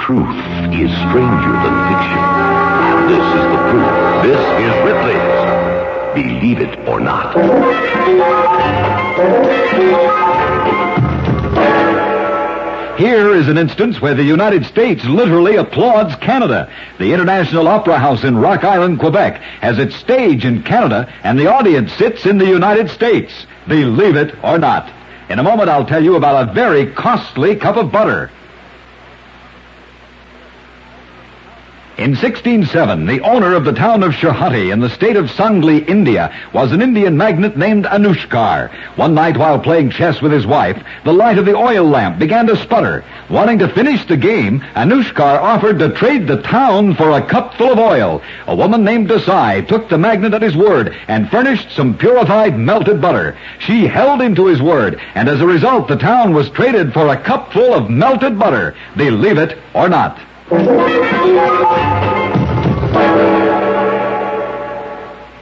truth is stranger than fiction. And this is the proof. This is Ripley's Believe It or Not. Here is an instance where the United States literally applauds Canada. The International Opera House in Rock Island, Quebec, has its stage in Canada, and the audience sits in the United States. Believe it or not. In a moment, I'll tell you about a very costly cup of butter. In 1607, the owner of the town of Shahati in the state of Sangli, India, was an Indian magnate named Anushkar. One night while playing chess with his wife, the light of the oil lamp began to sputter. Wanting to finish the game, Anushkar offered to trade the town for a cup full of oil. A woman named Desai took the magnate at his word and furnished some purified melted butter. She held him to his word, and as a result, the town was traded for a cup full of melted butter. Believe it or not.